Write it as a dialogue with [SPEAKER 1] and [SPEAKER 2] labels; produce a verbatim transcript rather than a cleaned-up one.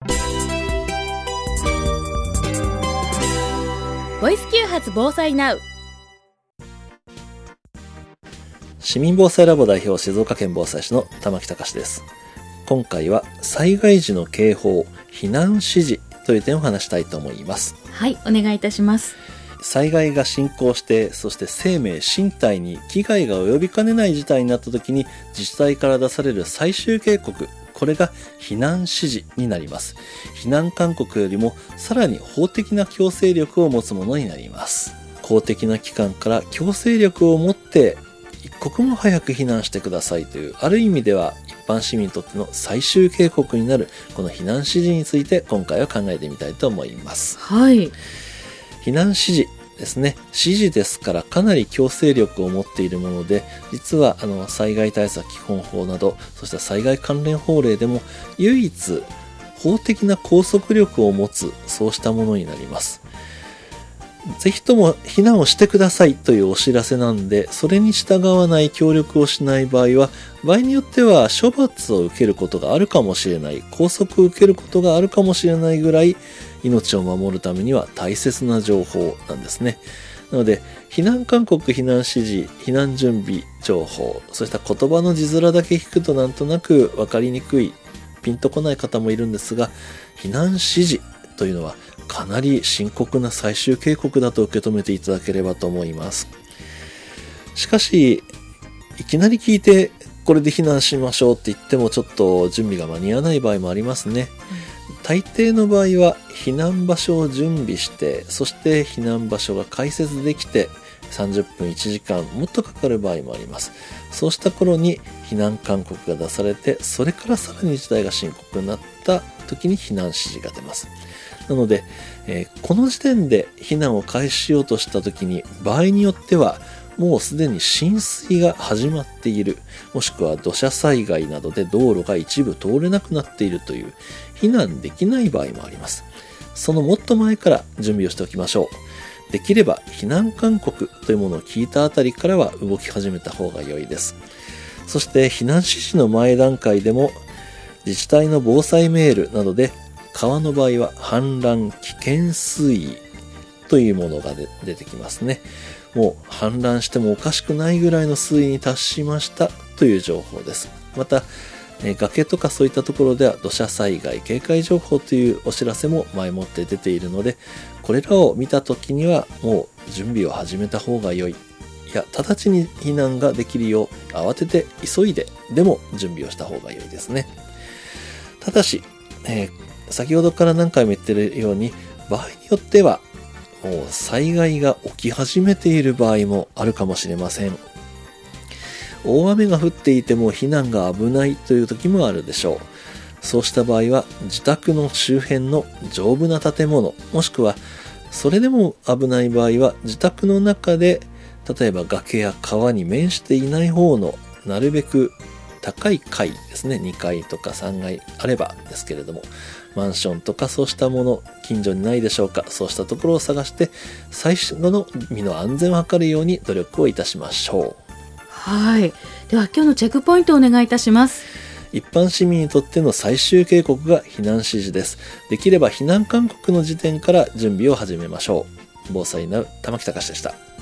[SPEAKER 1] ボイスきゅう発防災ナウ。
[SPEAKER 2] 市民防災ラボ代表、静岡県防災士の玉木隆です。今回は災害時の警報、避難指示という点を話したいと思います。
[SPEAKER 1] はい、お願いいたします。
[SPEAKER 2] 災害が進行して、そして生命身体に危害が及びかねない事態になった時に自治体から出される最終警告、これが避難指示になります。避難勧告よりもさらに法的な強制力を持つものになります。公的な機関から強制力を持って一刻も早く避難してくださいという、ある意味では一般市民にとっての最終警告になるこの避難指示について今回は考えてみたいと思います。
[SPEAKER 1] はい。
[SPEAKER 2] 避難指示ですね。指示ですからかなり強制力を持っているもので、実はあの災害対策基本法など、そして災害関連法令でも唯一法的な拘束力を持つ、そうしたものになります。ぜひとも避難をしてくださいというお知らせなんで、それに従わない、協力をしない場合は、場合によっては処罰を受けることがあるかもしれない、拘束を受けることがあるかもしれないぐらい、命を守るためには大切な情報なんですね。なので、避難勧告、避難指示、避難準備情報、そうした言葉の字面だけ聞くとなんとなく分かりにくい、ピンとこない方もいるんですが、避難指示というのはかなり深刻な最終警告だと受け止めていただければと思います。しかし、いきなり聞いてこれで避難しましょうって言ってもちょっと準備が間に合わない場合もありますね。うん、大抵の場合は避難場所を準備して、そして避難場所が開設できてさんじゅっぷんいちじかんもっとかかる場合もあります。そうした頃に避難勧告が出されて、それからさらに事態が深刻になった時に避難指示が出ます。なので、えー、この時点で避難を開始しようとした時に、場合によってはもうすでに浸水が始まっている、もしくは土砂災害などで道路が一部通れなくなっているという、避難できない場合もあります。そのもっと前から準備をしておきましょう。できれば避難勧告というものを聞いたあたりからは動き始めた方が良いです。そして避難指示の前段階でも、自治体の防災メールなどで、川の場合は氾濫危険水位というものが出てきますね。もう氾濫してもおかしくないぐらいの水位に達しましたという情報です。また、え崖とかそういったところでは土砂災害警戒情報というお知らせも前もって出ているので、これらを見たときにはもう準備を始めた方が良い。いや、直ちに避難ができるよう慌てて急いででも準備をした方が良いですね。ただし、えー先ほどから何回も言っているように、場合によってはもう災害が起き始めている場合もあるかもしれません。大雨が降っていても避難が危ないという時もあるでしょう。そうした場合は自宅の周辺の丈夫な建物、もしくはそれでも危ない場合は自宅の中で、例えば崖や川に面していない方のなるべく高い階ですね、にかいとかさんがいあればですけれども、マンションとかそうしたもの近所にないでしょうか。そうしたところを探して最初の身の安全を図るように努力をいたしましょう。
[SPEAKER 1] はい。では今日のチェックポイントをお願いいたします。
[SPEAKER 2] 一般市民にとっての最終警告が避難指示です。できれば避難勧告の時点から準備を始めましょう。防災ナウ玉木隆でした。